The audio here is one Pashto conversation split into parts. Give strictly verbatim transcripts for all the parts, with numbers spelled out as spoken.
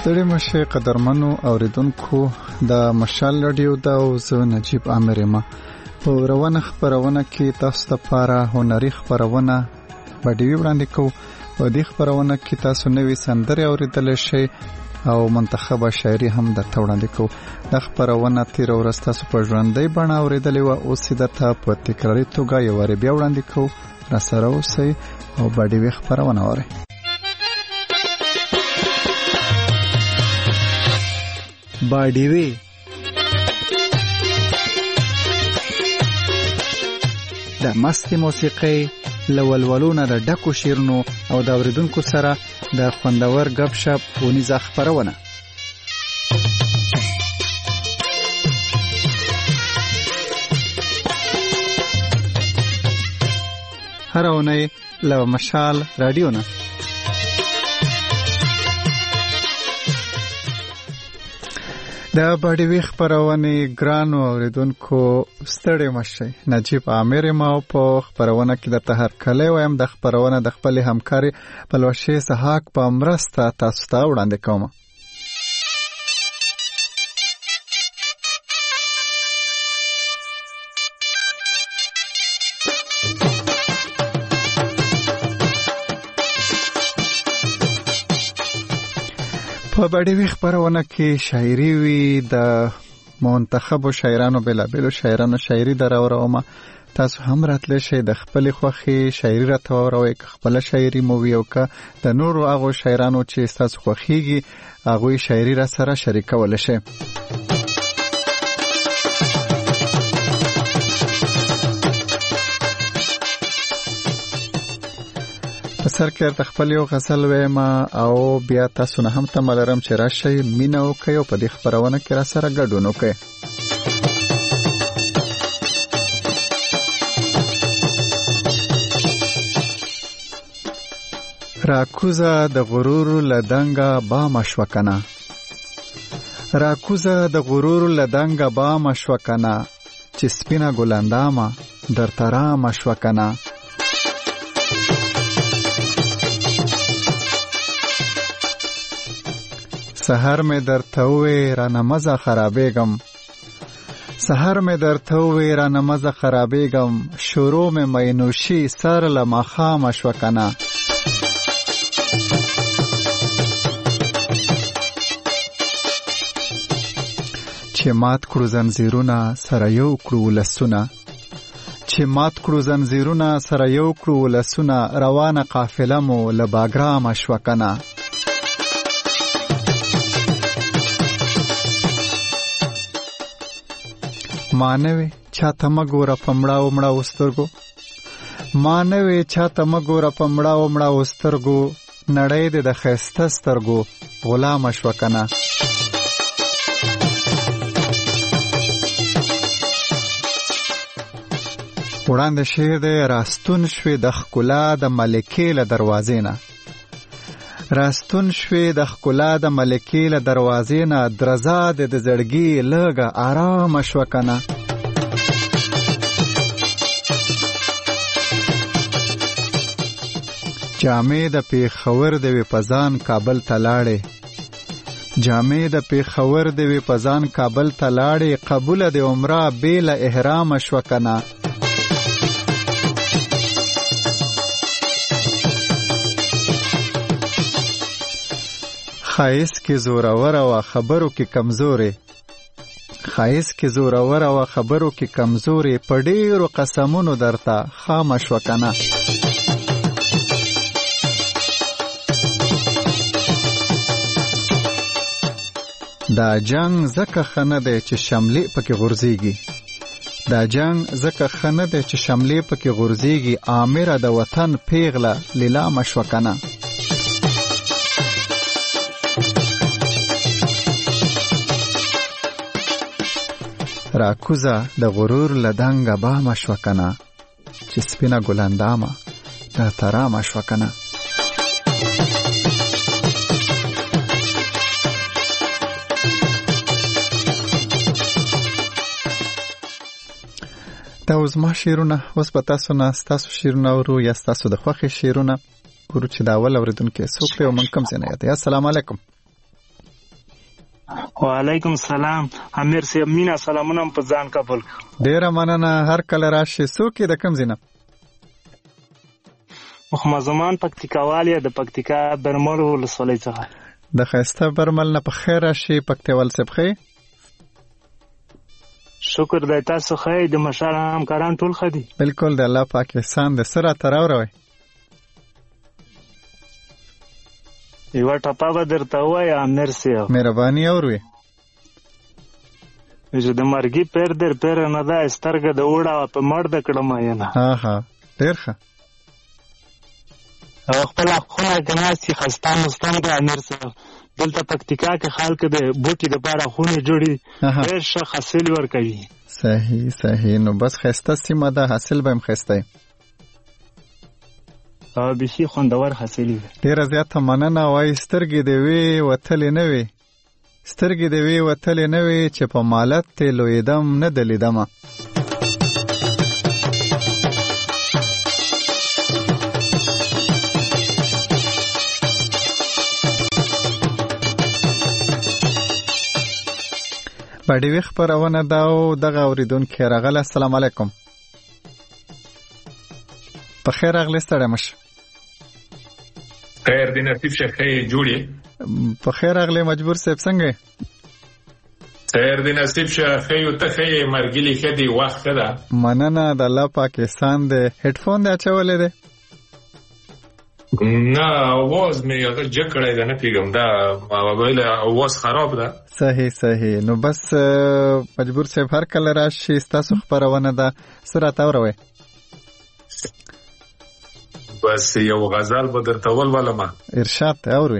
ستړي مشه قدرمنو اوریدونکو د مشال رادیو دا او زه نجیب عامر یم. په روانه خبرونه کې تاسو لپاره هنري خبرونه باندې وړاندې کوو. په دې خبرونه کې تاسو نوې سندرې اوریدل شئ او منتخبه شاعري هم درته وړاندې کوو. د خبرونه تیر ورځ تاسو په ژوندۍ بڼه اوریدلې وه، اوس یې درته په تکراري توګه یو وارې بیا وړاندې کوو. راسره اوسئ او باندې خبرونه اورئ. باډیوي د مستي موسیقي لولولونه د ډکو شیرونو او د اوریدونکو سره د خوندور غب شپ ونیزه خبرونه. هر اونۍ له مشال رادیو نه د باډیوي خبرونه ګرانو اوریدونکو ستړي مشئ. نجیب عامر ما په خبرونه کې د تهر کله وایم د خبرونه د خپل همکاري پلوشي سحاق په مرسته تاسو ته وړاندې کوم. په باډیوي خبرونه کې شاعري وي، د منتخبو شاعرانو بلابلو شاعرانو شاعري دراورومه. تاسو هم راتلی شئ د خپل خوښي شاعري راته واوروئ، که خپله شاعري مو وي او که د نورو هغو شاعرانو چې ستاسو خوښیږي هغوی شاعري را سره شریکولی شئ. په سر کې ورته خپل یو غزل ویم او بیا تاسو نه هم تمه لرم چې راشئ مینه وکئ او په دې خپرونه کې را سره ګډون وکئ. راکوزه د غرور لدنګه بام شوکنه، راکوزه د غرور لدنګه بام شوکنه، چې سپینه ګلندامه در ترام شوکنه. سحر می در تووی را نمزه خرابیگم، سحر می در تووی را نمزه خرابیگم، شروع می مینوشی سر لمخام شوکنه. چې مات کړو زنځیرونه سره یو کړو ولسونه، چې مات کړو زنځیرونه سره یو کړو ولسونه، روانه قافله مو له باګرام شوکنه. مانوي چاته مګوره پمړاو مړاو سترګو، مانوي چاته مګوره پمړاو مړاو سترګو، نړۍ دې د ښایسته سترګو غلام شوکنه. وړاندې شعر دی راستون شوې د ښکلا د ملکې له دروازې نه، راستون شوې د ښکلا د ملکې له دروازې نه، درزا دې د زړګي لږه آرام شوکنه. جامې د پیښور د وې پزان کابل ته لاړې، جامې د پیښور د وې پزان کابل ته لاړې، قبوله د عمره بیل احرام شوکنه. خایس کې زورور او خبرو کې کمزوري، خایس کې زورور او خبرو کې کمزوري، په ډیرو قسمونو درته خام شوکنه. دا جنگ زکه خنه دی چې شملې پکې غورځيږي، دا جنگ زکه خنه دی چې شملې پکې غورځيږي، آمره د وطن پیغله لیلام شوکنه. راکوزه د غرور لدنګه بام شوکنه، چې سپینه ګلندامه در ترام شوکنه. دا اوس ما شیرونه اوس په تاسو نه ستاسو شیرونه ورو یا ستاسو د خوښې شیرونه ورو چې دا اول اوریدونکو څوک دی او من کوم ځای نه یاد. السلام علیکم. وعلیکم السلام. امیر صاحب مینا سلامونه په ځان قبول. ډیره مننه. هر کله راشي. څوک د کوم ځای نه؟ محمد زمان پکتیکاوال د پکتیکا برمل ولسوالۍ څخه. د ښایسته برمل نه په خیر راشي. پکتیوال صاحب ښه؟ شکر دی. تاسو ښه؟ د مشال همکاران ټول ښه دي؟ بالکل. د الله پاکستان د سره تر اوروي یو ټپه به درته ووایم امیر صاحب. مهرباني اوروي. چې د مرګي پیر در پیر نه ده سترګه د وړه په مرده کړم ینه. ها ها ډیر ښه. او خپل خونه کې ناستې خسته مستم ده امیر صاحب. دلته پکتیکا کې خلک د بوټي دپاره خونې جوړي ډېر ښه حاصل ورکوي. صحیح صحیح. نو بس ښایسته سیمه ده. حاصل به هم ښایسته وي. او بیخي خوندور حاصل وي. ډېره زیاته مننه. وایي سترګې دې وې وتلې نه وې سترګې دې وې وتلې نه وې چې په مالت تې لویېدم نه د لیدمه. باډیوي خپرونه ده او دغه اورېدونکی راغلی. السلام علیکم. په خیر راغلی. ستړی مه شه. خیر دی نصیب شه. ښه جوړې. په خیر راغلی مجبور صاحب. څنګه یې؟ خیر دی نصیب شه. ښه یو ته ښه یې. مرګلي ښه دی. وخت ښه ده. مننه. د الله پاکستان دی. هیډفون دی اچولی دی؟ نه اواز مې هغه جګ کړی ده. نه پوهېږم دا موبایل اواز خراب ده. صحیح صحیح. نو بس مجبور صاحب هر کله راشي ستاسو خپرونه ده. څه راته اوروئ؟ بس یو غزل به درته ولولمه. ارشاد ته اوروي.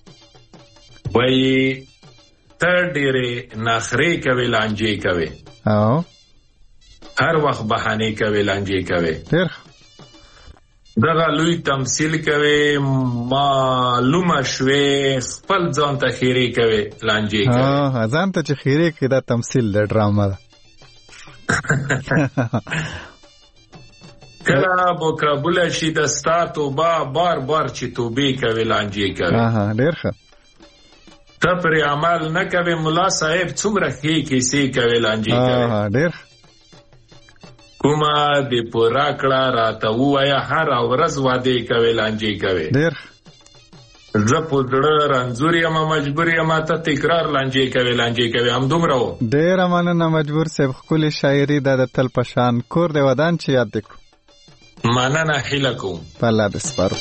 وایي ته ډېرې نخرې کوې لانجې کوې او هر وخت بهانې کوې لانجې کوې. ډېر دغه لوی تمثیل کوې معلومه شوې خپل ځان ته خیرې کوې لانجې کوې. ځان ته چې خیرې کوې دا تمثیل ده ډرامه ده. کله به قبوله شي د ستا توبه بار بار چې توبې کوې لانجې کوې. ډېر ښه. ته پرې عمل نه کوې ملا صاحب څومره ښې کیسې کوې لانجې کوې. ډېر کومه دې پوره کړه راته ووایه هره ورځ وعدې کوې لانجې کوې. ډېر زه په زړه رنځور یم مجبور یم ته تکرار لانجې کوې لانجې کوې. همدومره و. ډېره مننه مجبور صاحب. ښکلې شاعري ده د تل په شان. کور دې ودان چې یاد دې کړو. مننه هیله کوم. په الله دې سپارو.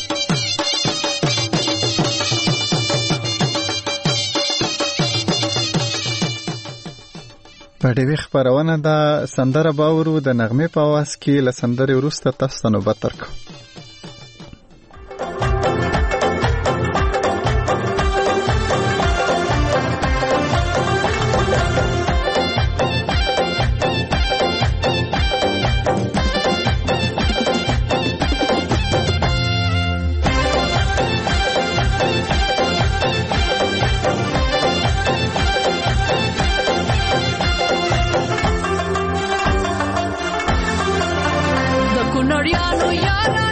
باډیوي خپرونه ده. سندره به اورو د نغمې په اواز کې. له سندرې وروسته تاسو ته نوبت درکړو. Yara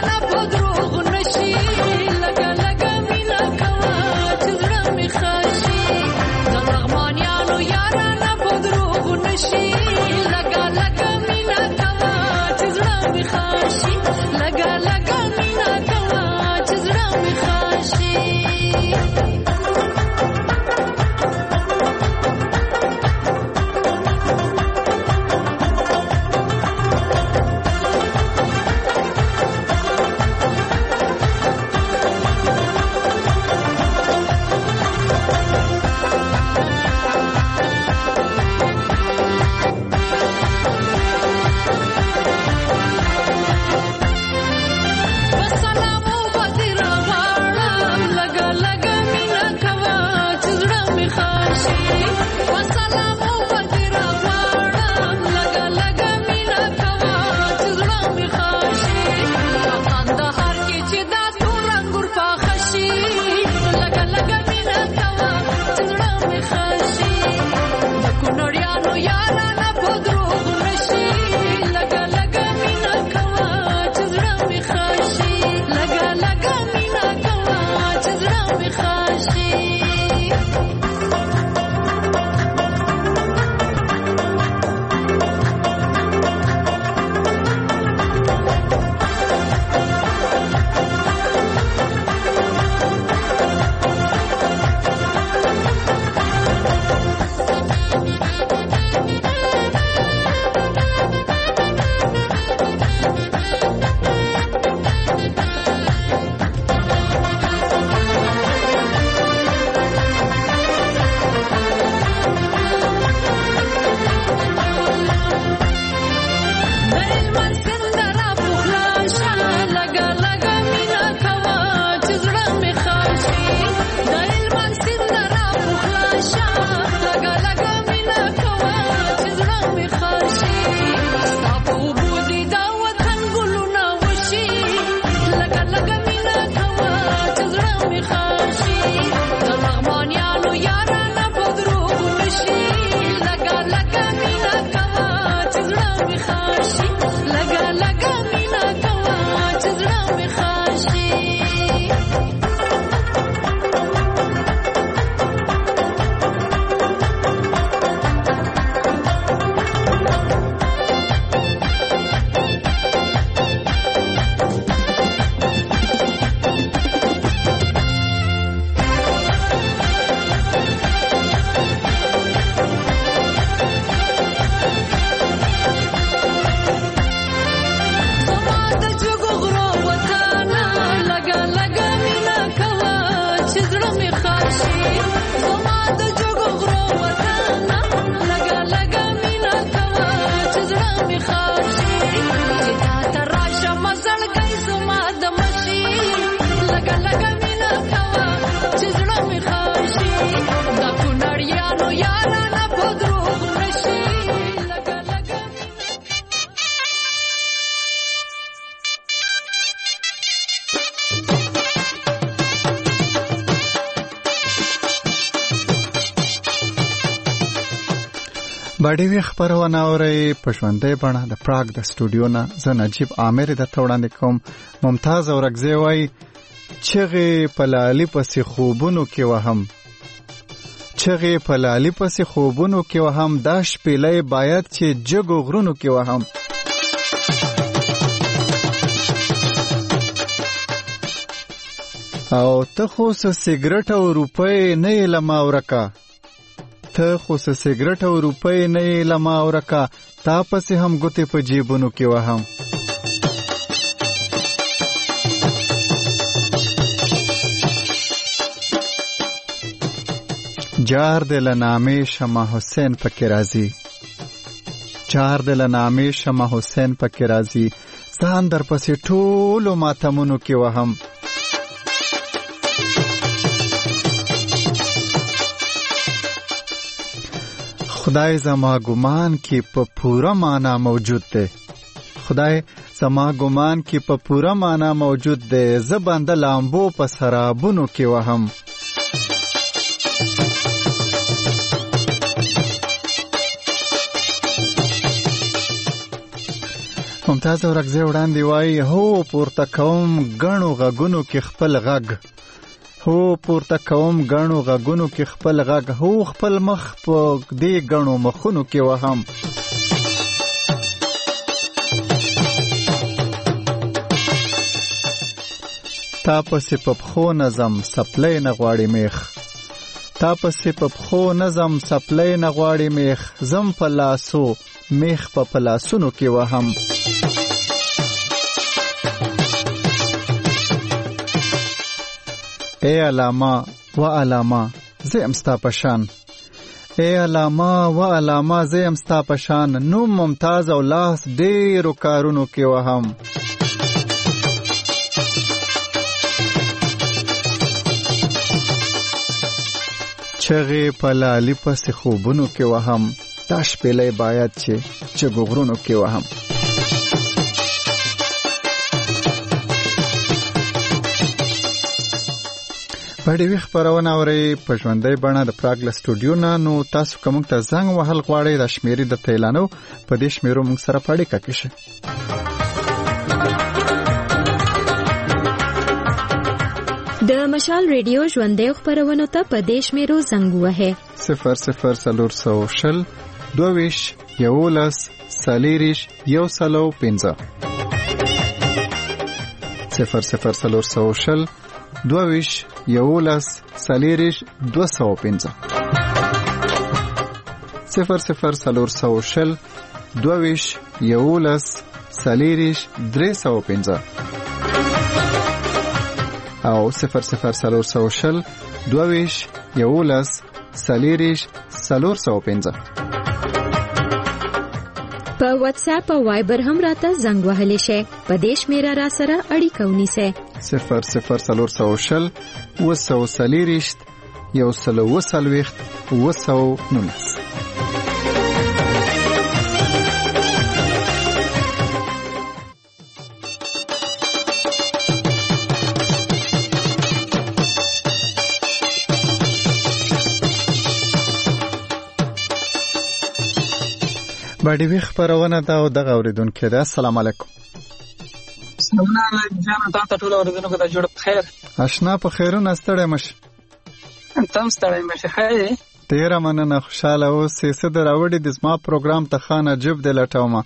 باډي وی خبرونه اوري په ژوندۍ بڼه د پراګ د سټوډیو نه زه نجیب عامر د توړاندې کوم. ممتاز اورګزی وای چغې په لالي پسې خوبونو کې وهم چغې په لالي پسې خوبونو کې وهم دا شپېلې باید چې جګو غرونو کې وهم. او ته خو سیګریټ او روپۍ نه لما ورکا ته خو سیګریټ او روپۍ نه لما ورکا تا پسې هم ګوتې په جیبونو کې وهم. جار دل نامه شمع حسین پکې راځي جار دل نامه شمع حسین پکې راځي ځان در پسې ټولو ماتمونو کې وهم. خدای زما ګمان کې په پورا معنا موجود دی خدای زما ګمان کې په پورا معنا موجود دی زه بنده لامبو په سرابونو کې وهم. ممتاز اورګزی وړاندې وایي هو پورته کوم ګڼو غږونو کې خپل غږ هو پورته کوم ګڼو غږونو کې خپل غږ هو خپل مخ په دې ګڼو مخونو کې وهم. تا پسې په پښو نظم سپلی نه غواړي میخ تا پسې په پښو نظم سپلی نه غواړي میخ زم په لاسو میخ په پلاسونو کې وهم. ای علامه و علامه زه ام ستا پشان ای علامه و علامه زه ام ستا پشان نوم ممتاز او لاس ډېرو کارونو کې وهم. چغې په لالي پسې خوبونو کې وهم دا شپېلې باید چې جګو غرونو کې وهم. باډي وی خبرونه اوري په ژوندۍ بڼه د پراګ له سټوډیو نه. نو تاسو کوم ته زنګ وهل غواړئ د شمیرې د تیلانو په دې شمیرو موږ سره پاړې کاکې شي. د مشال ریډیو ژوندۍ خبرونه ته په دې شمیرو زنګ وهه صفر صفر څلور سوه شل دوه یولس څلېرویشت یو سلو پنځه صفر صفر څلور سوه شل دوه یولس څلېرویشت دوه سوه پنځه صفر صفر څلور سوه شل دوه یولس څلېرویشت درې سوه پنځه او صفر صفر څلور سوه شل دوه یولس څلېرویشت څلور سوه پنځه. په واتس اپ او وایبر هم راته زنګ وهلی شي په دې شمیره را سره اړیکه ونیسئ صفر صفر څلور سوه شل اوه سوه څلېرویشت یو سلو اوه څلوېښت اوه سوه نولس. باډي وی خبرونه دا او دغه اوریدونکو ده. السلام علیکم. سلام علیکم جان تاسو ټول اوریدونکو ته جوړ بخیر. آشنا په خیرونه ستړی مشه. تم ستړی مشه خیر. تیرا مننه خوشاله اوسې څه دراوړې د زما پروګرام ته خانه جب د لټومه.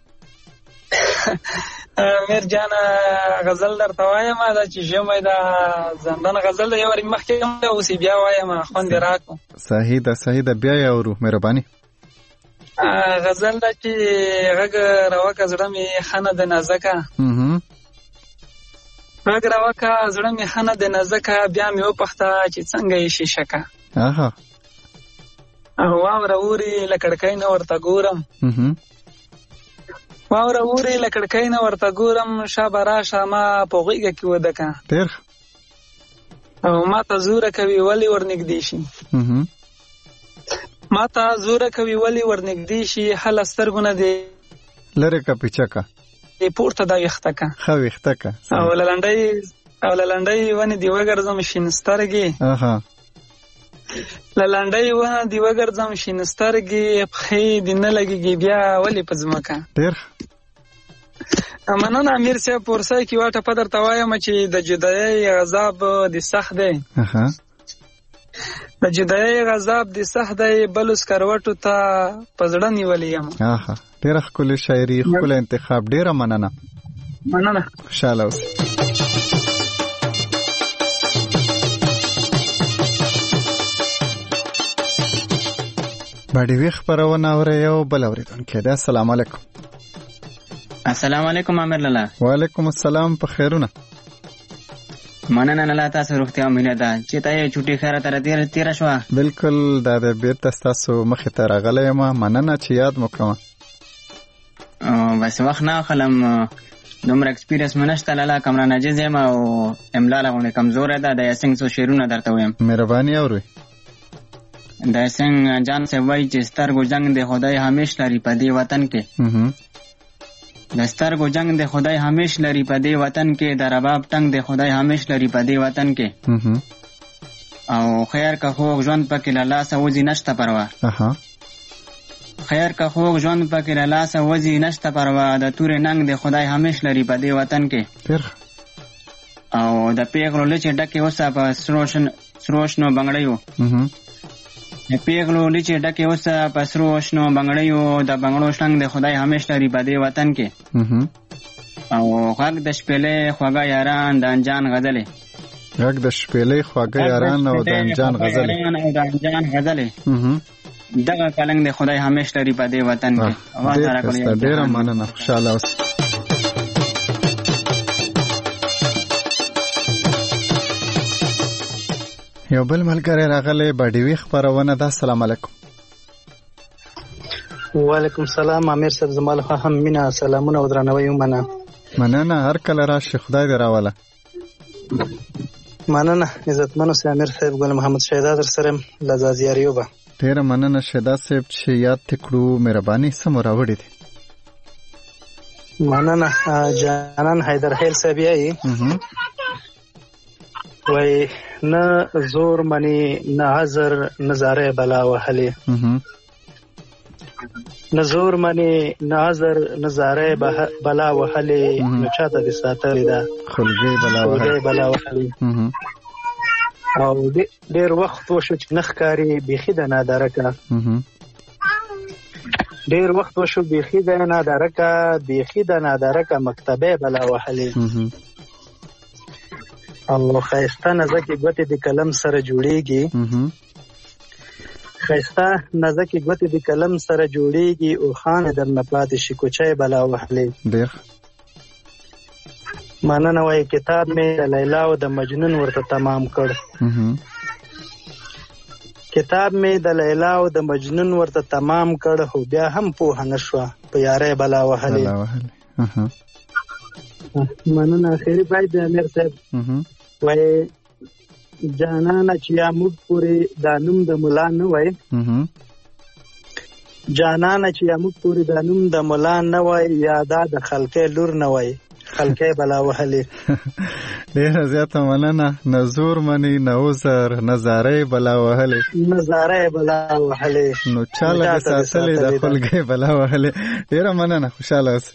میر جان غزل درته وایم دا چې ژمه دا زندان غزل یو ور مخکې اوسې بیا وایم خوند راکو. صحیح ده صحیح ده بیا یې اورو مهرباني. غزل دا چې غږ راوکه زړه مې خانه د نازکه غږ راوکه زړه مې خانه د نازکه بیا مې وپوښته چې څنګه یې شیشکه اها واوره اوري له کړکۍ نه ورته ګورم واوره اوري له کړکۍ نه ورته ګورم شابه راشه ما په غېږه کې ودکه ډېر او ما ته زوره کوي ولې ورنږدې شي ما ته زوره کوي ولې ورنږدې شي هله سترګونه دې لرې که پیچکه پورته دا ویښته که ښه ویښته که او له لنډۍ او له لنډۍ ونې دې وګرځم شین سترګې لنډۍ ونه دی وګرځم شین سترګې پښې دې نه لګېږي بیا ولې په ځمکه. ډېر مننه امیر صاحب. په ورسای کې یوه ټپه درته وایم چې د جدایۍ عذاب دې سخت دی، د جدایۍ عذاب دې سخت دی، بلو سکروټو ته په زړه نیولی یم. ډېره ښکلې شاعري، ښکلی انتخاب. ډېره مننه. مننه. خوشحاله اوسئ. باډي وی خبرونه اوره یو بل اوریدونکي ده. السلام علیکم. السلام علیکم امیر لالا. وعلیکم السلام. په خیرونه. مننه لالا، تاسو روغتیا مینه ده چې ته چټي خیره تر تیر تیر شو. بالکل دا د بیرته تاسو مخې ته راغلی یم. مننه چې یاد مو کړم. بس وخت نه خلم دومره ایکسپیرینس منشته لالا، کمران عاجز یم او املا لغونه کمزوره ده. د یاسین څو شعرونه درته وایم. مهرباني اورئ. د یاسین جان سے وای چې سترګو جنگ د خدای همیش لري په دې وطن کې. د سترګو جنگ د خدای همیش لري په دې وطن کې، د رباب ټنګ د خدای همیش لري په دې وطن کې. او خیر که خوږ ژوند پکې له لاسه وځي نشته پروا. خیر که خوږ ژوند پکې له لاسه وځي نشته پروا، د تورې ننګ د خدای همیش لري په دې وطن کې. او د پیغلو لچې ډکې اوسه په سرو شنو بنګړیو، د پیغلو لچې ډکې اوسه په سرو شنو بنګړیو، د بنګړو شنګ د خدای همیش لري په دې وطن کې. او غږ د شپېلې خواږه یاران د انجان غزلې، غږ د شپېلې خواږه یاران او د انجان غزلې، او د انجان غزلې، دغه کلنګ د خدای همیش لري په دې وطن کې. ډېره مننه. خوشحاله اوسئ. یو بل ملګری راغلی باډي وی خبرونه ده. السلام علیکم. وعلیکم السلام امیر صاحب. زما له هم مینه سلامونه او درناوی ومنه. مننه. هر کله راشي، خدای دې راوله. مننه. عزتمنو سي امیر صاحب. ګل محمد شهدا در سره لزازیاریو به. ډېره مننه شهدا صاحب چې یاد تکړو. مهرباني سم راوړې دي. مننه. جانان حیدر خیل صاحب یې وای نه زور منی نه عذر نظاره بلا وهلی، نه زور منی نه عذر نظاره بلا وهلی، نو چاته دې ساتلی ده خلګۍ بلا وهلی. او ډېر وخت وشو چې نه ښکاري بیخي د نادارکه، ډېر وخت وشو بیخي د نادارکه، بیخي د نادارکه مکتبه بلا وهلی. او خیسته نزکی گوتی دی کلم سر جوړیږي، خیسته نزکی گوتی دی کلم سر جوړیږي، او خان در نپاتې شي کوچای بلا وهلی. ډېر مننه. وای کتاب مې د لیلا او د مجنون ورته تمام کړ، کتاب مې د لیلا او د مجنون ورته تمام کړ، خو بیا هم پوهه نه شوه په یارۍ بلا وهلی. مننه. خیری باید د امیر صاحب وای جانانه چې یا موږ پورې دا نوم د ملا نه وای، جانانه چې یا موږ پورې دا نوم د ملا نه وای، یا دا د خلقې لور نه وای، خلقې بلا وهلی. ډېره زیاته مننه. نه زور مني نه عذر نظارې بلا وهلی، نظارې بلا وهلی، نو چاله دې ساتلې د خلقې بلا وهلی. ډېره مننه. خوشحاله اوسئ.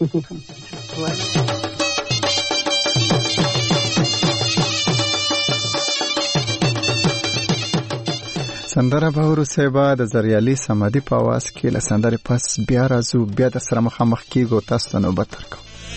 سندره به وروسته به د زریالي صمدي په اواز کې له سندرې پس بیا راځو، بیا د سره مخامخ کېږو، تاسو ته نوبت درکوو.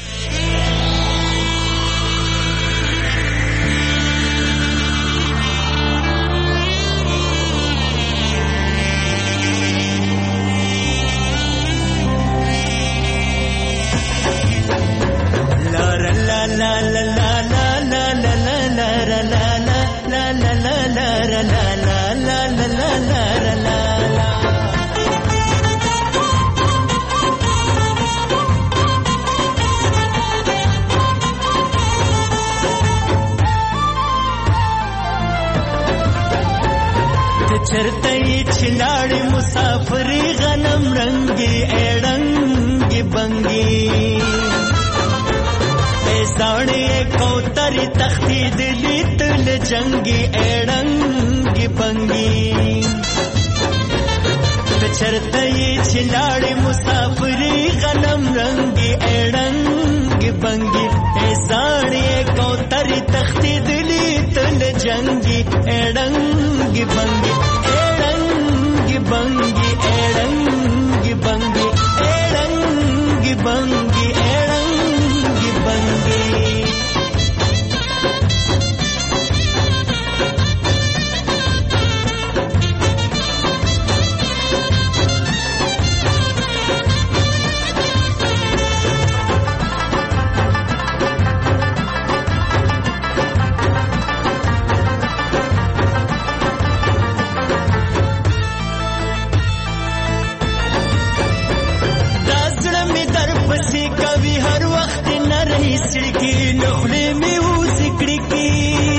چرتئی چھلاڑی مسافری غنم رنگی ایڑنگی بنگی اے ساڑی کوتری تختی دلی تل جنگی ایڑنگی بنگی چرته یې چې لاړې مسافرې غنم رنګي اړنګ بنګي ای ساړې کوترې تښتېدلې تل جنګي اړنګ بنګي اړنګ بنګي اړنګ بنګي اړنګ بنګي اړنګ بنګي سړکی نخلې مې وسکړې کی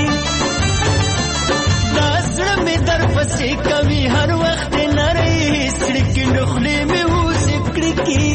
دا زړه مې در پسې کوي هر وخت نری سړکی نخلې مې وسکړې کی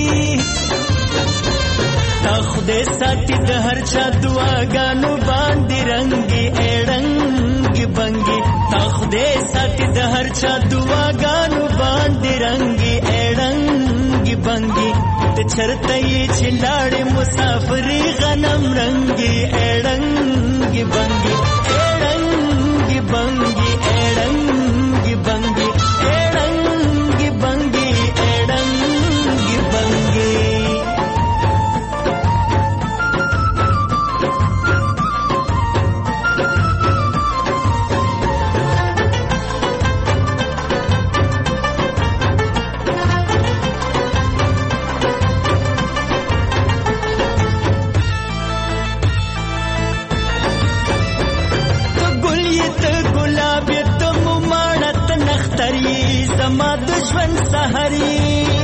تا خدای ساتي د هر چا دعاګانو باندې رنګي اړنګ بنګي تا خدای ساتي د هر چا دعاګانو باندې رنګي اړنګ بنګي چرته یې چې لاړې مسافرې غنم رنګي اړنګ بنګي اړنګ بنګي اړنګ بنګي اړنګ بنګي اړنګ بنګي زما د ژوند سحري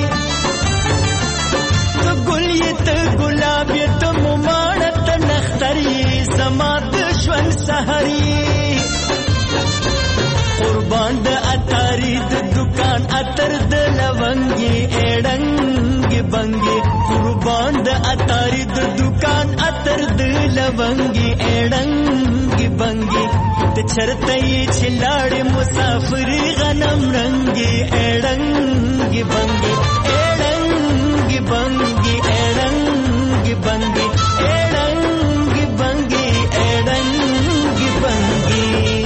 ته ګل یې ته ګلاب یې ته مماڼه ته نختر یې زما د ژوند سحري قربان د اتاري د دکان اتر د لونګي اړنګ بنګي قربان د اتاري د دکان اتر د لونګي اړنګ بنګي چرته یې چې لاړې مسافرې غنم رنګي اړنګ بنګي اړنګ بنګي اړنګ بنګي اړنګ بنګي اړنګ بنګي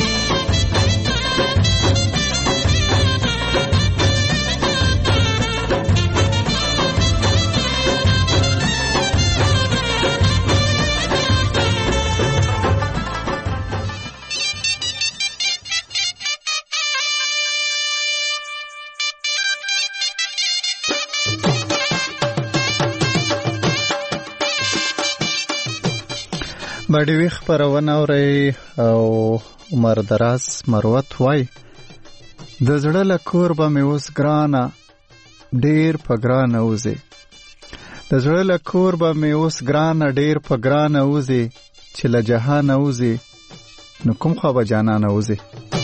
باډي ویخ پرونه اوري او عمر دراز مروت وای د زړه له کور به مې اوس ګرانه ډیر په ګرانه وځي د زړه له کور به مې اوس ګرانه ډیر په ګرانه وځي چې له جهانه وځي نو کوم خوا به جانانه وځي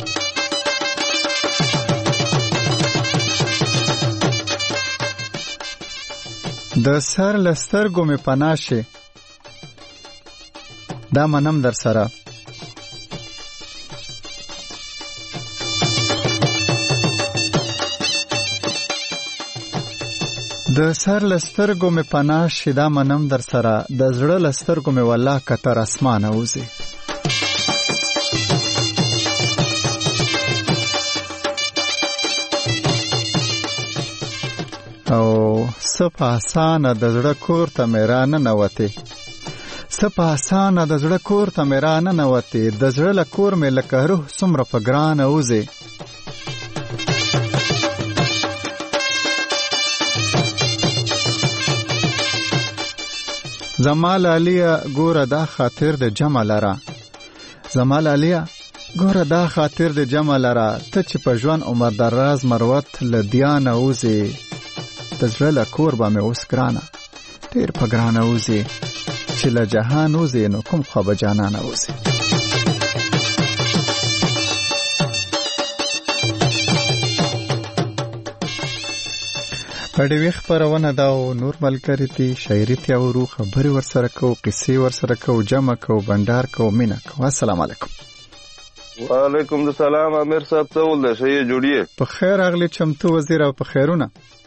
د سر له سترګو مې پناه شي دا منم در سره د سر لسترګو مې پناه شي دا منم در سره د زړه لسترګو مې والله کتر اسمانه وځي او سپه آسانه د زړه کور ته مې رانه نوتې سپه آسانه د زړه کور ته مې رانه نوتې د زړه له کور مې لکه روح څومره په ګرانه وځي زمال علیا ګوره دا خاطر د جمع لره زمال علیا ګوره دا خاطر د جمع لره ته چې په ژوند عمر دراز مروت له دیانه وځي د زړه له کور به مې اوس ګرانه ډېر په ګرانه وځي چې له جهان وځي نو کوم خوا به جانانه وځي په ډېوې خپرونه دا او نور ملګري دي شاعري تیاورو خبرې ورسره کوو قصې ورسره کوو جمع کوو بنډار کوو مینه کوو السلام علیکم وعلیکم السلام امیر صاحب، څه ول ده؟ ښه یې جوړیې؟ په خیر راغلی چمتو وزیر او په خیرونه.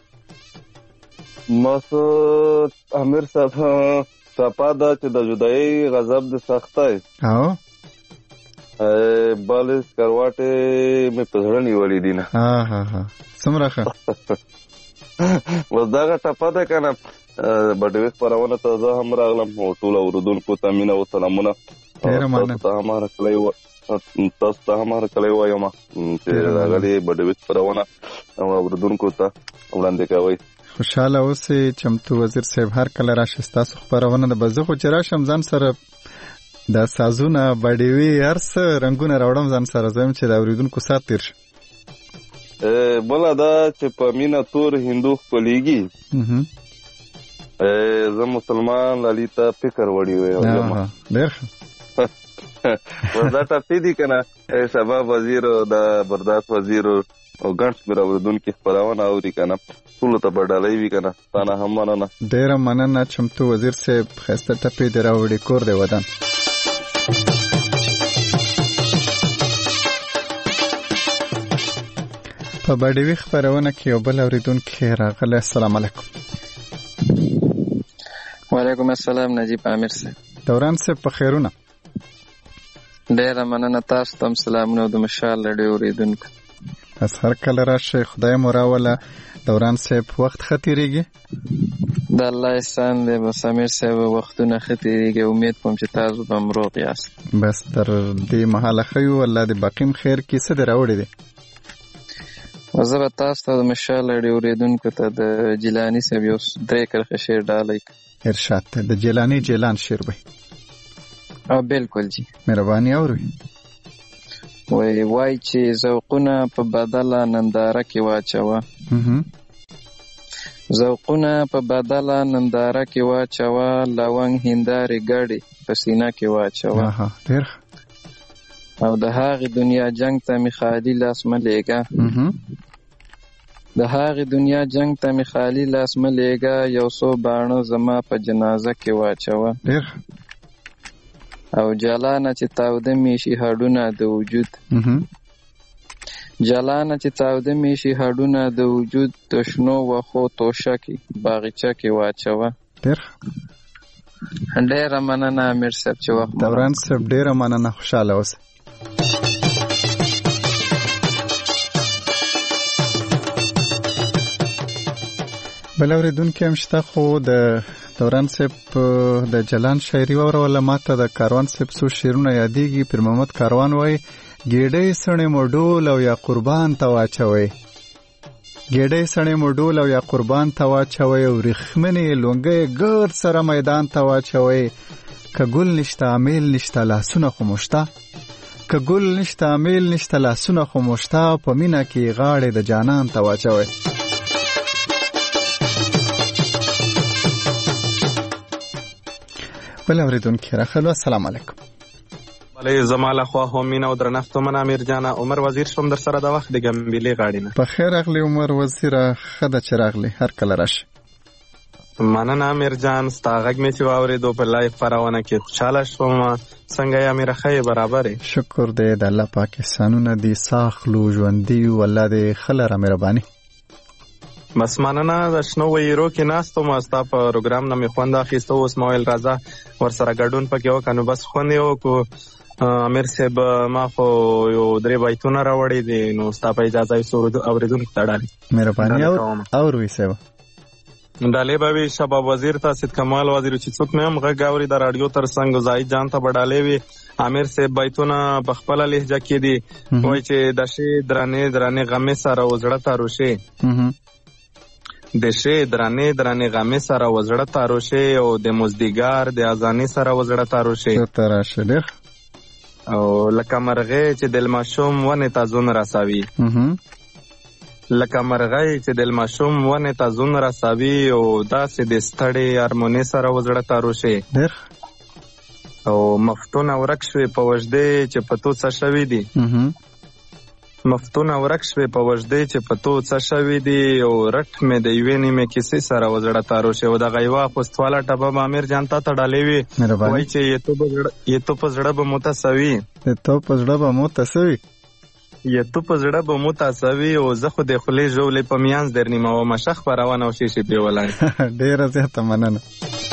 مسعود امیر صاحب ټپه ده چې د جدایي غضب د سختۍ او بل سکرواټې مې په زړه نیولې دي نه. ها ها ها څومره ښه. بس دغه ټپه ده که نه. بډوي خپرونه ته زه هم راغلم او ټولو اورېدونکو ته مینه او سلامونه. ډېره مننه. تاسو ته هم هرکلی تاسو ته هم هرکلی وایم چې راغلي بډوي خپرونه اورېدونکو ته وړاندې کوئ. خوشحاله اوسئ چمتو وزیر صاحب، هر کله راشئ ستاسو خپرونه ده. بس زه خو چې راشم ځان سره دا سازونه بډوي هر څه رنګونه راوړم ځان سره، زه یم چې د اورېدونکو سات تېر شي. بله دا چې په مینه تور هندو خپلېږي، زه مسلمان علي ته فکر وړی ویم. ډېر ښه. دا ټپې دي که نه، شباب وزیر او د برداشت وزیر او ګڼ شمېر اورېدونکي خپرونه اوري که نه، ټولو ته به ډالۍ وي که نه. تا نه هم مننه. ډېره مننه چمتو وزیر صاحب، ښایسته ټپې دې راوړي، کور دی ودان. په بډوي خپرونه کې یو بل اورېدونکی راغلی. السلام علیکم. وعلیکم السلام نجیب امیر صاحب. دوران صاحب په خیرونه. ډېره مننه، تاسو ته هم سلامونه د مشال رادیو اورېدونکو. بس هر کله راشئ، خدای مو راوله. دوران صاحب وخت ښه تېرېږي؟ د الله احسان دی. بس امیر صاحب وختونه ښه تېرېږي، امید کوم چې تاسو به هم روغ یاست. بس تر دې مهاله ښه یو، الله دې باقي م خیر کړي. څه دې راوړي دی؟ زه به تاسو ته د مشال رادیو اورېدونکو ته د جیلاني صاحب یو درې کرښې شعر ډالۍ کړم. ارشاد ته د جیلاني جیلان شعر وی. او بالکل جی، مهرباني اورئ. وای وای چې ذوقونه په بدله ننداره کې واچوه، ذوقونه په بدله ننداره کې واچوه، لونګ هندارې ګډې په سینه کې واچوه. ډېر او د هغې دنیا جنگ ته مې خالي لاس مه لېږه، د هغې دنیا جنگ ته مې خالي لاس مه لېږه، یو څو باڼه زما په جنازه کې واچوه. ډېر او جلانه چې تاوده مې شي هډونه د وجود، جلانه چې تاوده مې شي هډونه د وجود، د شنو وښو توشه کې باغچه کې واچوه. ډېر ډېره مننه امیر صاحب چې وخت. دوران صاحب ډېره مننه، خوشحاله اوسئ. بل اورېدونکي هم شته، خو د دوران صاحب د جلان شاعري واوروله. ماته د کاروان صاحب څو شعرونه یادېږي. پیر محمد کاروان وایي ګېډۍ سڼې مو ډول او یا قربان ته واچوئ، ګېډۍ سڼې مو ډول او یا قربان ته واچوئ، او ریښمنې لونګۍ ګرد سره میدان ته واچوئ، که ګل نشته امیل نشته لاسونه خو مو شته، که ګل نشته امیل نشته لاسونه خو مو شته، په مینه کې غاړې د جانان ته واچوئ. بل اورېدونکی راغلی. السلام علیکم. بله زما له خوا هم مینه او درنښت ومنه امیر جانه. عمر وزیر شوم در سره د وخت د ګمبېلې غاړې نه. په خیر راغلی عمر وزیره، ښه ده چې راغلی، هر کله راشي. مننه امیر جان، ستا غږ مې چې واورېدو په لایف خپرونه کې خوشحاله شوم. څنګه یې امیر؟ ښه یې؟ برابر یې؟ شکر دی د الله پاک احسانونه دي، ساخلو ژوندي یو، الله دې ښه لره مهرباني. بس مننه. د شنو ویرو کې ناست وم، ستا په پروګرام نه مې خوند اخیسته، اوس ما ویل راځه ورسره ګډون پکې وکړه. نو بس خوند یې وکړو. امیر صاحب ما خو یو درې بیتونه راوړي دي، نو ستا په اجازه یې څو اورېدونکو ته ډالۍ. مهرباني اورئ صاحب. ډالۍ به وي شباب وزیر ته، سید کمال وزیر چې څوک مې هم غږ اوري د راډیو تر څنګ، زاهد جان ته به ډالۍ وي. امیر صاحب بیتونه په خپله لهجه کې دي، وایي چې د شي درنې درنې غمې سره وزړه تاروشې، د شي درنې درنې غمې سره وزړه تاروشې، او د مزدیګار د اذانې سره وزړه تاروشې، او لکه مرغۍ چې د الماشوم ونې ته زون رسوي، لکه مرغۍ چې د الماشوم ونې ته زون رسوي، او داسې د ستړې ارمونې سره وزړه تاروشې، او مفتونه ورک شوې په وجدې چې په تو څه شوي دي، مفتونه ورک شوې په وژدې چې په تو څه شوي دي او رټ مې د یوې نیمې کیسې سره وزړه تارو شي او دغه یوه خوستواله ټبه به امیر جان تا ته ډالې وي وایي چې یې تو په زړه به مو تسوي یې تو په زړه به مو تسوي یې تو په زړه به مو تسوي او زه خو د خولې ژولې په میانځ در نیمومه ښه خپرونه او شیشې پرې ولاړې ډېره زیاته مننه.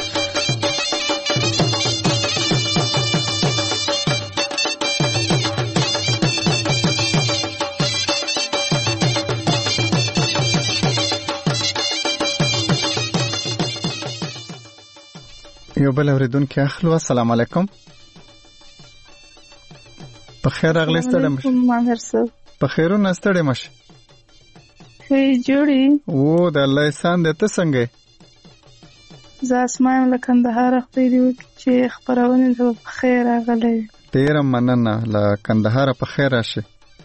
یو بل اوریدونکی اخلو. السلام علیکم. په خیر راغلی ستړی مشه. په خیرونه ستړی مشه. ښه جوړې او د الله احسان دی. ته څنګه یې؟ زه اسمان له کندهاره خدای دې وکړي چې خپرونې ته په خیر راغلی. ډېره مننه. له کندهاره په خیر راشې.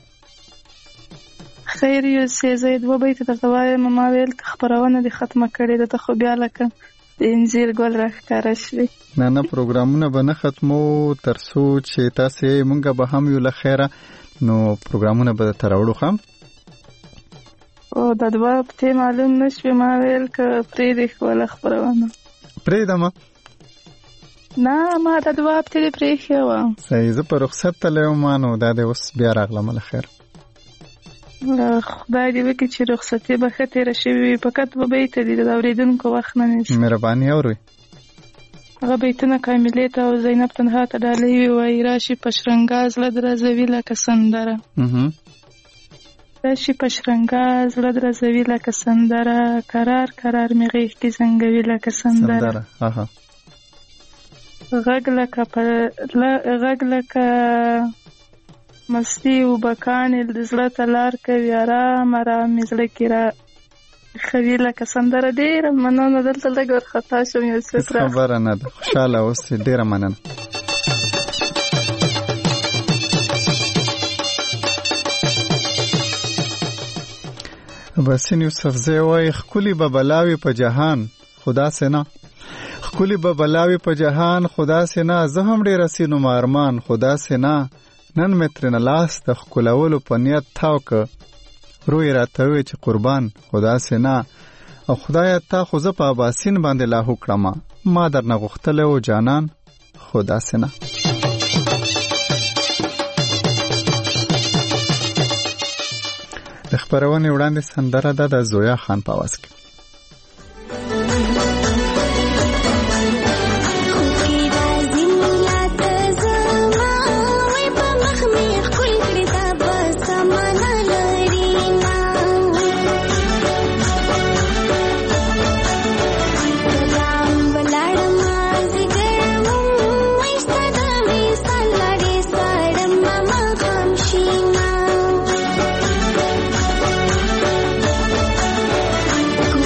خیر یوسې زه یې دوه بیته درته وایم. ما ویل که خپرونه دې ختمه کړې ده ته خو بیا لکه د انځیر ګل راښکاره شوې. نه نه پروګرامونه به نه ختمو تر څو چې تاسې مونږ به هم یو له خیره نو پروګرامونه به درته راوړو. ښه او دا دوه هفتې معلوم نه شوې. ما ویل که پرېږدې ښوله خپرونه پرېږدمه. نه ما دا دوه هفتې دې پرېښې وه. صحیح. زه په رخصت تللی وم نو دا دی اوس بیا راغلم. له خیر خدای دې وکړي چې رخصتي به ښه تېره شوې وي. فقط به بیته دي د اورېدونکو وخت نه نیسي. مهرباني اورئ. هغه بیتونه کاملې ته او زینب تنها ته ډالۍ وي. وایي راشي په شرنګا زړه درزوي لکه سندره. راشي په شرنګا زړه درزوي لکه سندره. کرار کرار مې غېږ کې زنګوي لکه سندره. غږ لکه غږ لکه مستی و بکانې د زړه ته لار کوي. ارام ارام مې زړه کې را خوي لکه سندره. ډېره مننه. دلته لږ ورخطا شوم. یو څه خبره نه ده. خوشحاله اوسې. ډېره مننه. بسین یوسفزی وایي ښکلي به بلاوي په جهان خدا سې نه. ښکلي به بلاوي په جهان خدا سې نه. زه هم ډېره سینوم ارمان خدا سې نه. نن مې ترېنه لاس د ښکلولو په نیت تاو که روی راته ووې چې قربان خدا سې نه. او خدایه تا خو زه په اباسین باندې لاهو کړمه. ما درنه غوښتلی و جانان خدا سې نه. د خپرونې وړاندې سندره ده د زویا خان په آواز کې. Cool.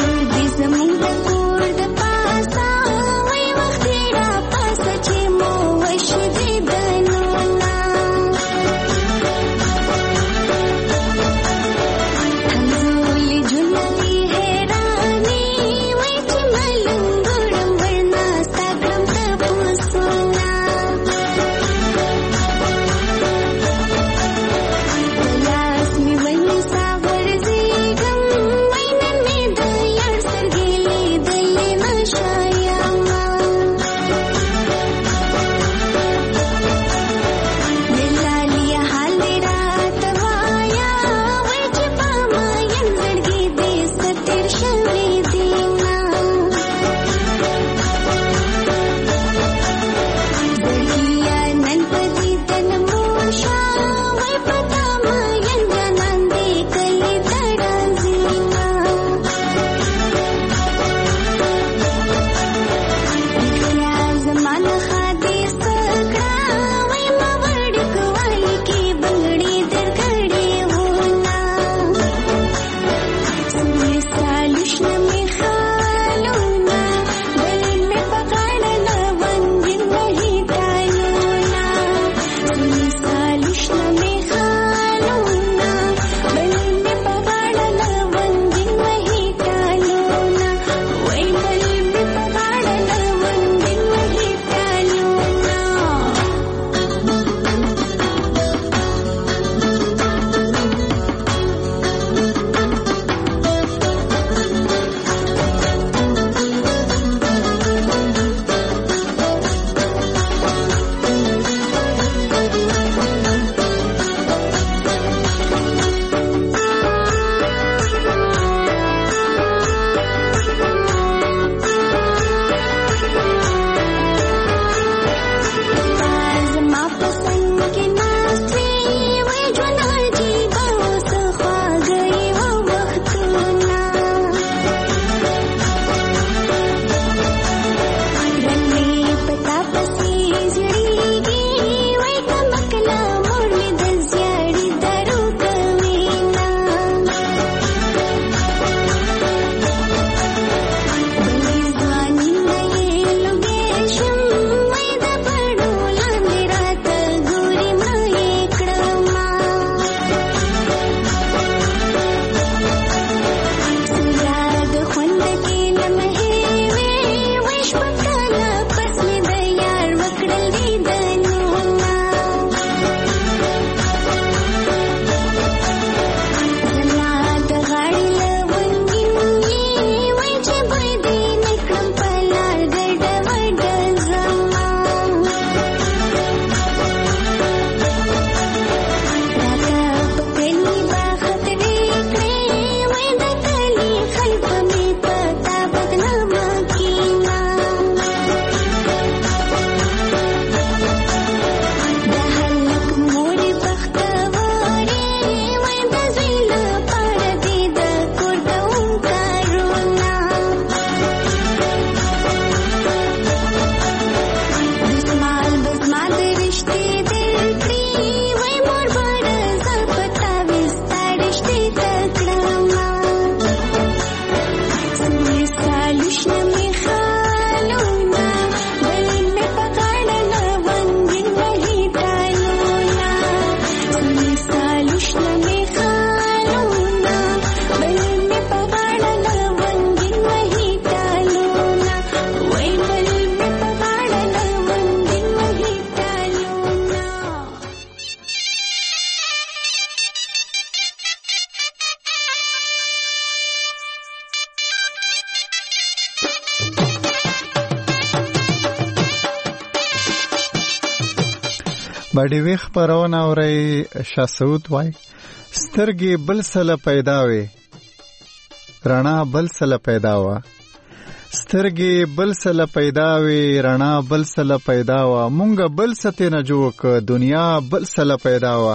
باډي وی خبرونه اوري شاسود وای سترګې بل سره پیدا وي رڼا بل سره پیدا وا سترګې بل سره پیدا وي رڼا بل سره پیدا وا مونږ بل ستې نه جوړ ک دنیا بل سره پیدا وا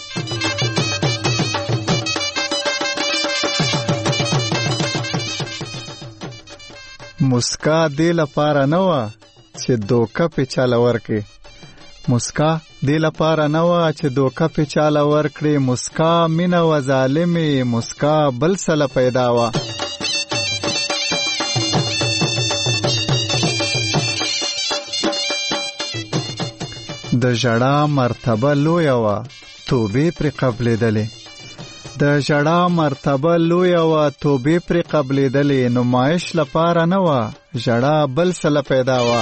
مسکا دې لپاره نه وا چې دوکه په چاله ورکې مسکا دې لپاره نه وا چې دوکه په چاله ورکړې مسکا مینا و ظالمې مسکا بل سره پیدا وا د ژړا مرتبه لویه وا توبې پرې قبلېدلې د ژړا مرتبه لویه وا توبې پرې قبلېدلې نمایش لپاره نه وا ژړا بل سره پیدا وا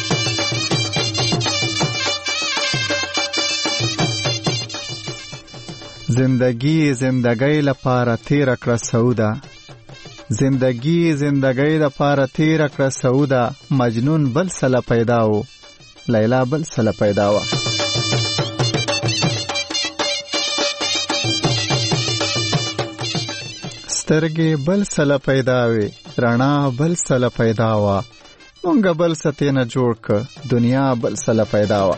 زندگی زندگی لپاره تیر کړه سودا زندگی زندگی لپاره تیر کړه سودا مجنون بل سره پیدا و لیلا بل سره پیدا و سترګې بل سره پیدا وي رڼا بل سره پیدا و مونږ بل ستې نه جوړ ک دنیا بل سره پیدا و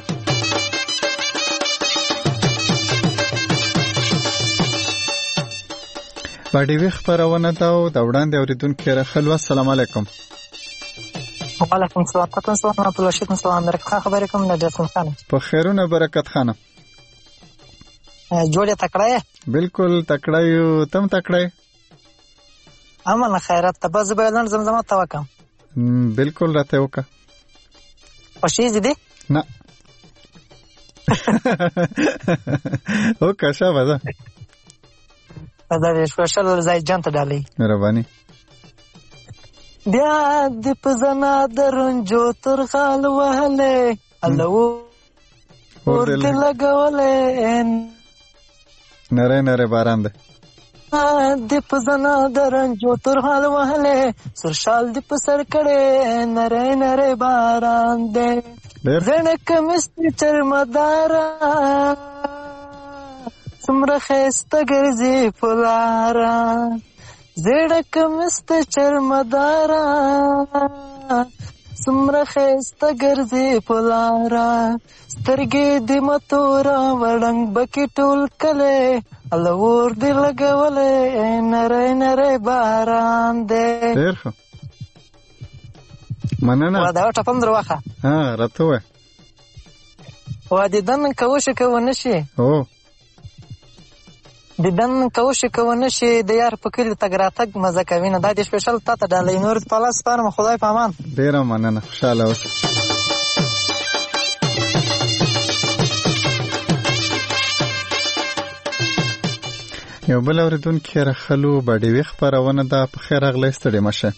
باډي وی خبرونه دا او د وړاندې اوریدونکو راخلو السلام علیکم وعلیکم السلام تاسو څنګه په لاشت نو امریکا خبرې کوم نه جسم خان په خیرونه برکت خانه جوړه تکړه بالکل تکړه یو تم تکړه امن خیرت ته بس به نن زمزمه توکم بالکل راته وکا پښې دې نه وکا شابه دا د سپیشل زای جان ته ډالۍ مهرباني بیا د پزنا درنجو تر خال وهله الله ور دې لګولې نره نره باران ده د پزنا درنجو تر خال وهله سر شال د پسر کړه نره نره باران ده زنک مست چرمدارا سمره خسته ګرځي پلارا زړک مست چرمدارا سمره خسته ګرځي پلارا سترګې د متورا وړنګ بکی ټول کله الله ور دې لګولې نره نره باران دې ډېر ښه مننه دا ټپم دروخه ها راته و و دې دن کوښ کوو نشي او د دن کوښ کوو نشي د یار په کلی تګ راتګ مزه کوي نه دا د سپیشل تا ته ډالۍ نور په لاس پارم خدای په امان ډېره مننه خوشاله اوسه یو بل اوریدونکی راخلو باډي وی خبرونه ده په خیر اغلی ستړي مشه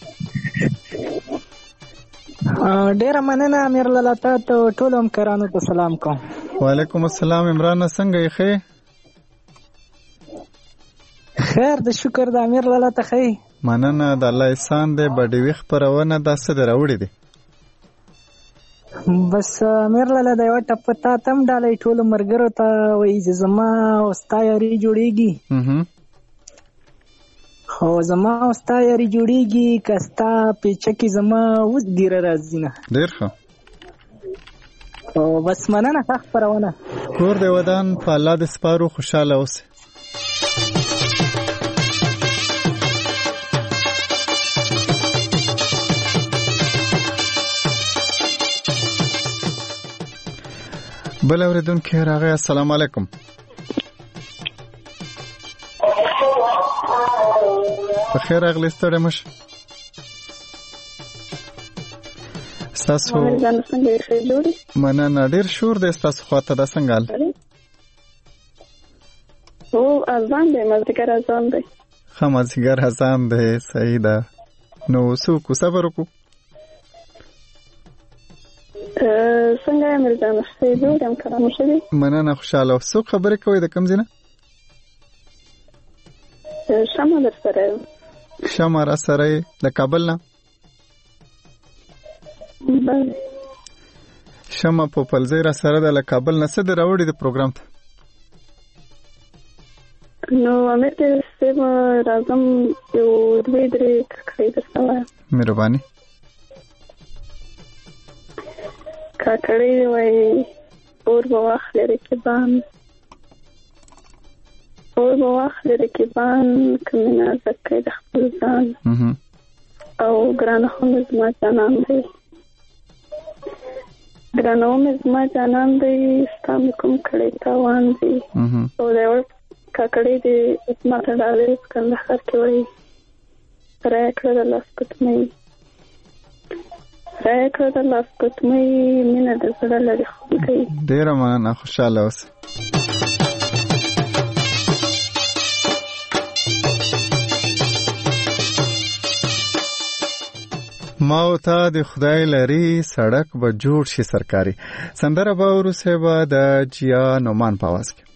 ډېره مننه امیر لالا ته ټول همکارانو ته سلام کوم وعلیکم السلام عمران څنګه یې ښې خیر د شکر د امیر لالا ته ښې مننه د الله احسان دی باډي وی خبرونه ده څه دې راوړي دي بس امیر لالا د یوه ټپه تا ته هم ډالۍ ټولو ملګرو ته وایي چې زما او ستا یاري جوړېږي خو زما او ستا یاري جوړېږي که ستا پیچکې زما اوس دیره راځي نه ډېر ښه او بس مننه ښه خپرونه کور د ودان په الله د سپارو خوشحاله اوسئ بل اوریدونکي راغی السلام علیکم په خیر اغلی ستړی مشه ستاسو مننه ډېر شور دی ستاسو خواته دا څنګه حال هو اذان دی مازدیګر اذان دی ښه مازدیګر اذان دی صحیح ده نو څه وکړو صبر وکړو څنګه یې مرزانه ښه جوړ یم کرام شوي مننه خوشحاله څوک خبرې کوئ د کوم ځای نه شمع در سره یم شمع را سره یې د کابل نه شمه په پلځای را سره د کابل نه څه د راوړي د پروګرام ته؟ نو امیر ته سم راځم یو دوی درې کړي درته وایم. مهرباني. کاکړی وایي اور به واخلې رقیبان، اور به واخلې رقیبان که مې نازک کړی د خپل ځان او ګرانه خو مې زما جانان دی، ګرانه خو مې زما جانان دی، ستا مې کوم کړی تاوان دی. او د یو کاکړی دی زما ته ډالۍ په کندهار کې وایي رایه کړه د لاس ګوتمۍ، رایه کړه د لاس ګوتمۍ، مینه د زړه لرې خوند کوي. ډېره مننه، خوشحاله اوسه. ما او تا د خدای لري سړک به جوړ شي سرکاري. سندره به وروسته به د جیا نومان په آواز کې.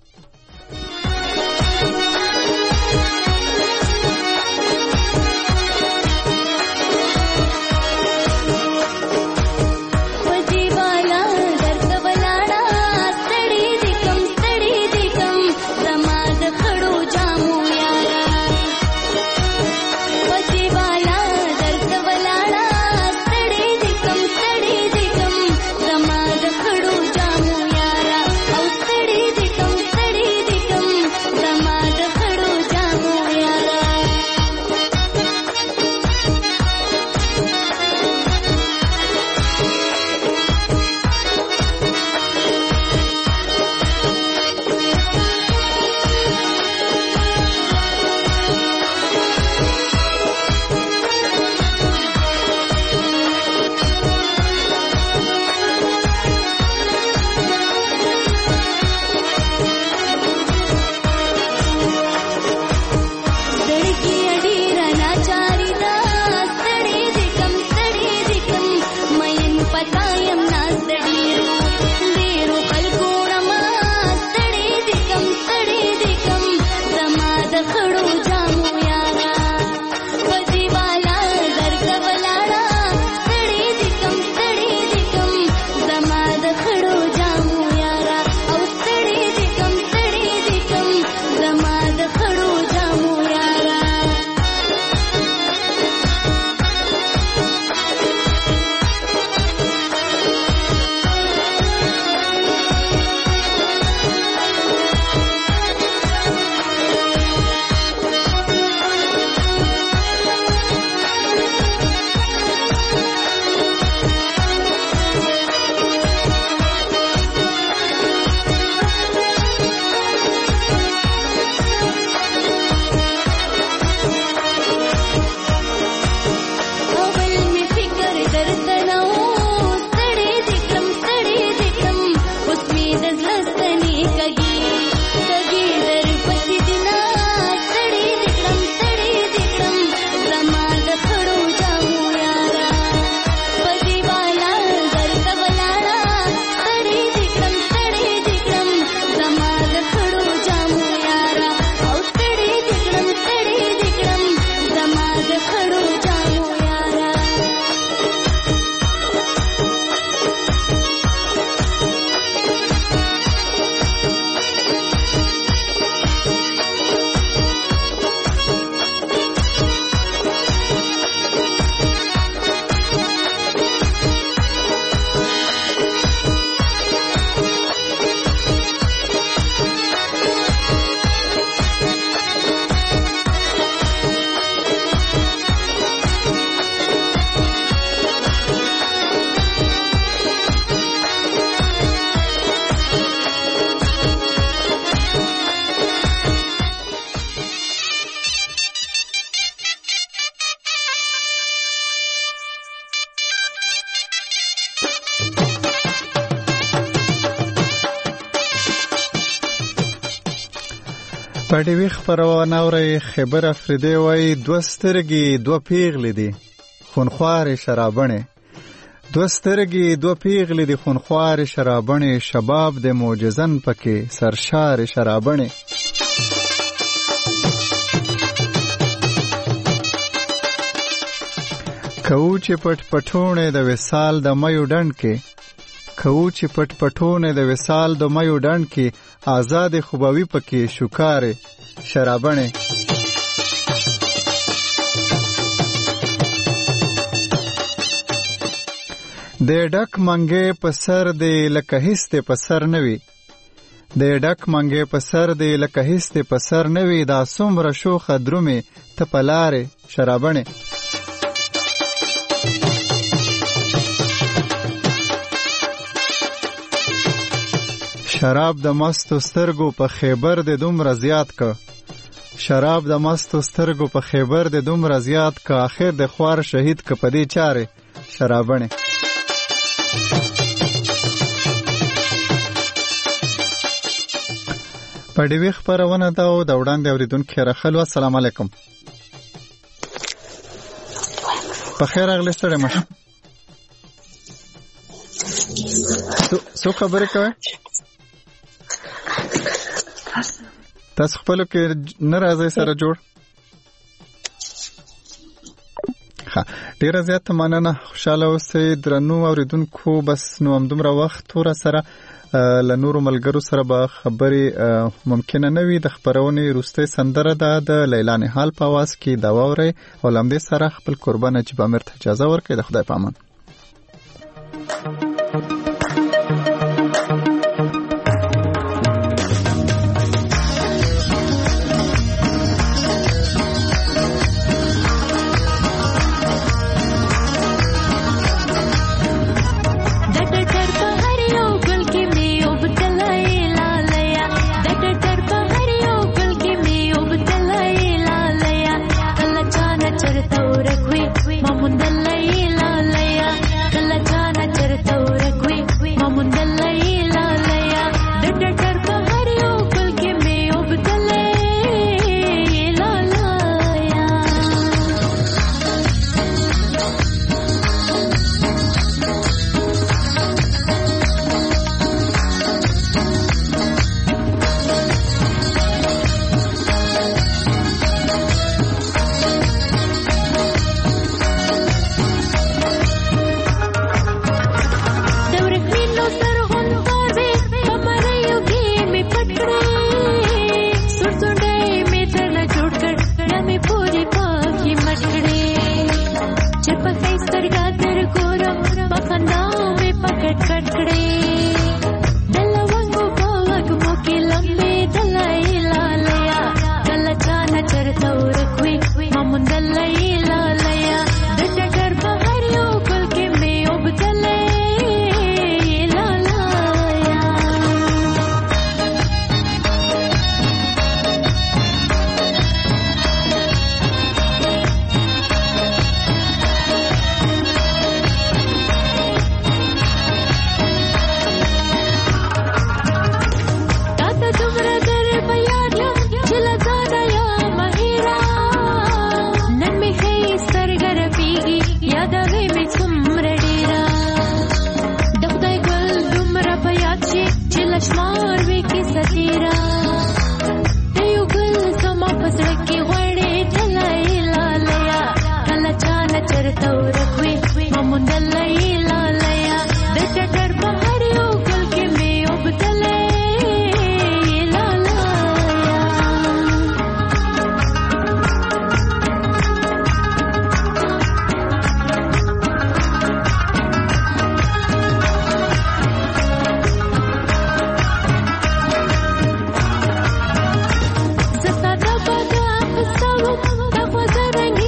په ټي وي خبرونه اوري خبر افریدي وای دوه سترګې دوه پیغلې دي خونخوارې شرابنې، دوه سترګې دوه پیغلې دي خونخوارې شرابنې، شباب د معجزن پکې سرشار شرابنې. کوو چې پټ پټونه د وصال د مېو ډند کې کوو چې پټ پټونه د وصال د مایو ډنډ کې آزاد خوبوي پکې شکارې شرابنې د ډک منګې په سر دی لکه هیڅ په سر نه وي د ډک منګې په سر دی لکه هیڅ په سر نه وي دا څومره شوخه درومې ته په لارې شرابنې شراب د مستو سترګو په خیبر د دومره زیات که شراب د مستو سترګو په خیبر د دومره زیات که آخر د خوار شهید که په دې چارې شرابنې په ډیوی خپرونه ده او د وړاندې اوریدونکي راخلو السلام علیکم په خیر راغلی ستړی مشه څو خبرې کوئ تاسو خپلو کې نه راځئ سره جوړ ډیره زیاته مننه خوشحاله اوسئ درنو اوریدونکو بس نو همدومره وخت ور سره له نورو ملګرو سره به خبرې ممکنه نه وي د خپرونې وروستۍ سندره ده د لیلا نهال په اواز کې دا واورئ او له همدې سره خپل قربان نجیب امیر ته اجازه ورکړئ د خدای په امان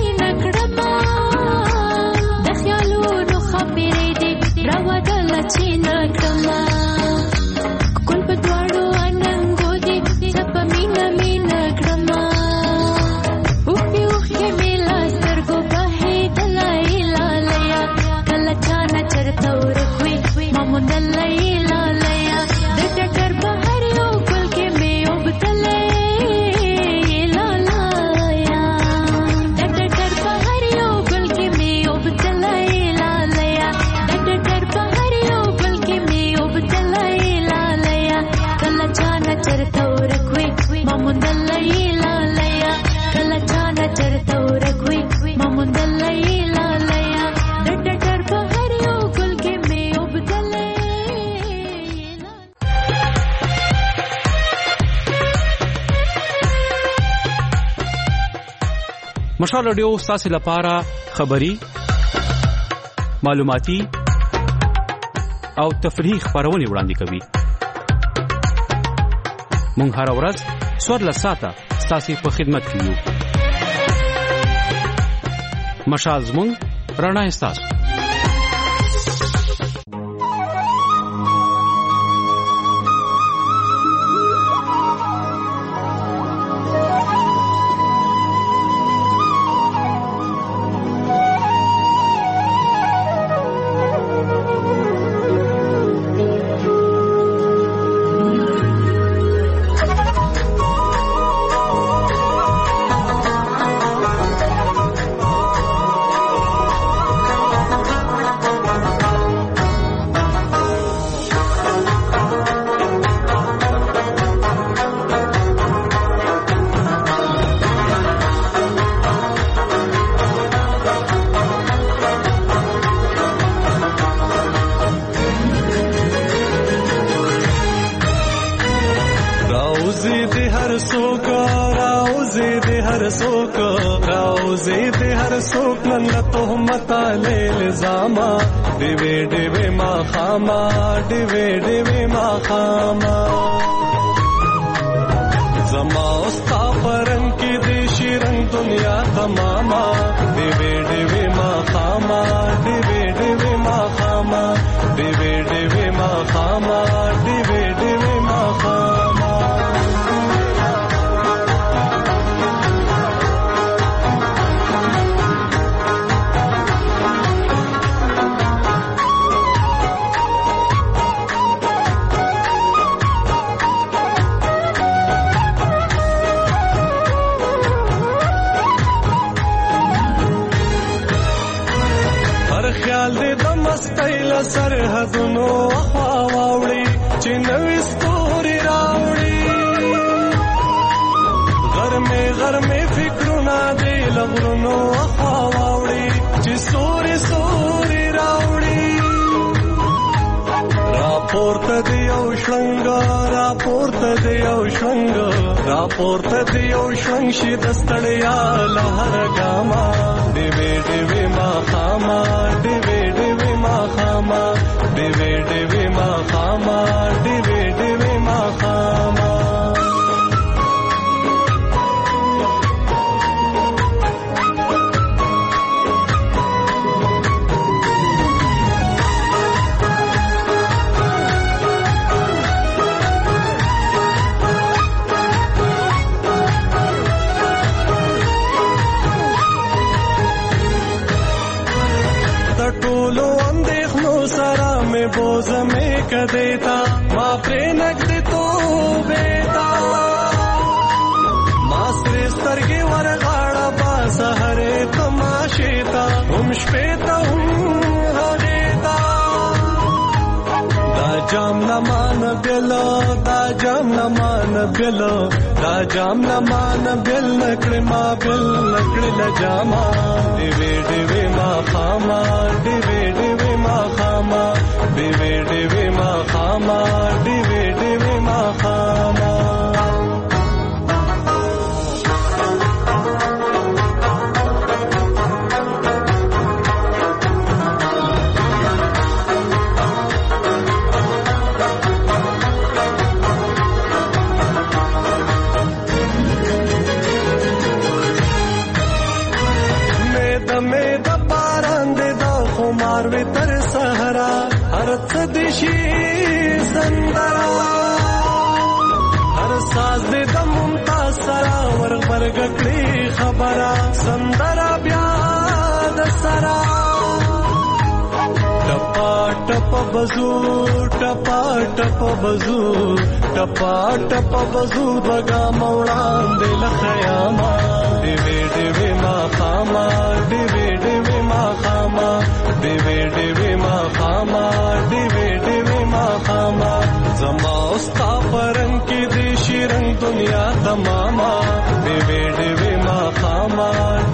چې مشال رادیو ستاسو لپاره خبري معلوماتي او تفریحي خبرونه وړاندې کوي. مونږ هر ورځ څوارلس ساعته ستاسو په خدمت کې یو. مشال زموږ رڼا ستاسو. دنیا تماما دیوے دیوے ما خاما